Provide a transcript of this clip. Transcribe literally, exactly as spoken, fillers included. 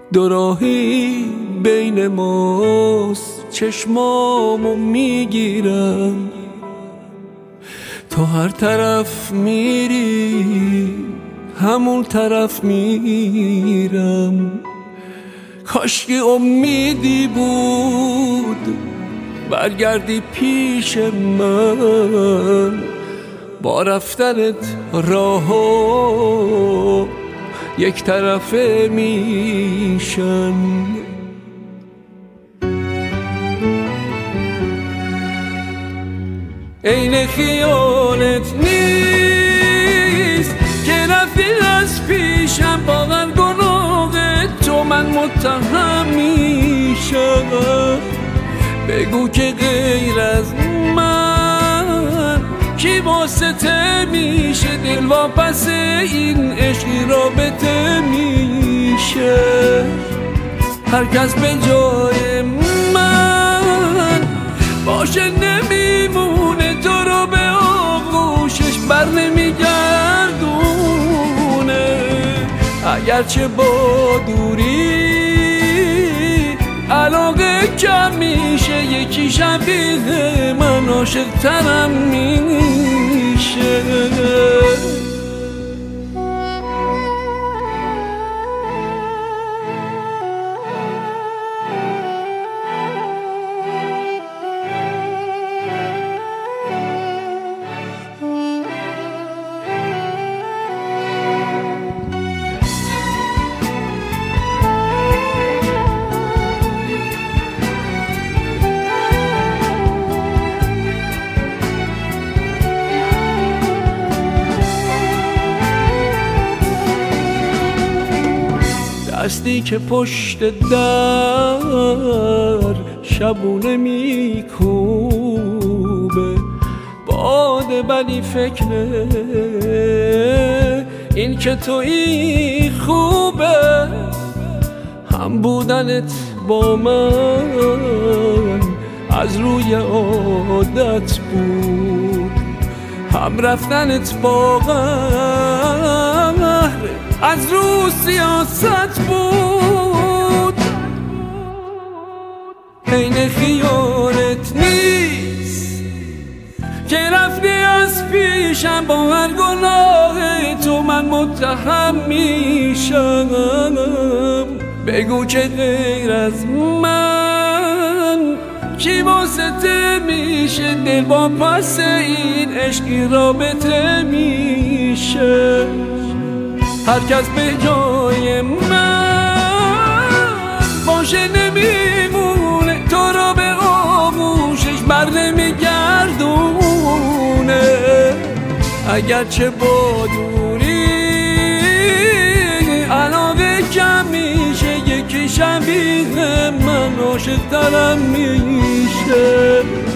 دوراهی بین ماست، چشمامو میگیرم، تو هر طرف میری همون طرف میرم. کاشکی امیدی بود برگردی پیش من، با رفتنت راهو یک طرفه میشن. عین خیالت نیست که رفتی از پیشم، با هر گناه تو من متهم میشم. بگو که غیر از من کی واسطه میشه، دل واپس این عشقی رابطه میشه. هر کس به جای من باشه نمیمونه، تو رو به آغوشش بر نمیگردونه. اگرچه با دوری علاقه کم میشه، یکی شبیه من عاشق ترم میشه. دستی که پشت در شبونه میکوبه، باده ولی فکره این که تویی خوبه. هم بودنت با من از روی عادت بود، هم رفتنت با قهر از رو سیاست بود. عین خیالت نیست که رفتی از پیشم، با هر گناه تو من متهم میشم. بگو که غیر از من کی واسطه میشه، دل با پس این عشقی رابطه میشه. هر کس به جای من باشه نمیمونه، تو رو به آغوشش بر نمیگردونه. اگرچه با دوری علاقه کم میشه، یکی شبیه من عاشق ترم میشه.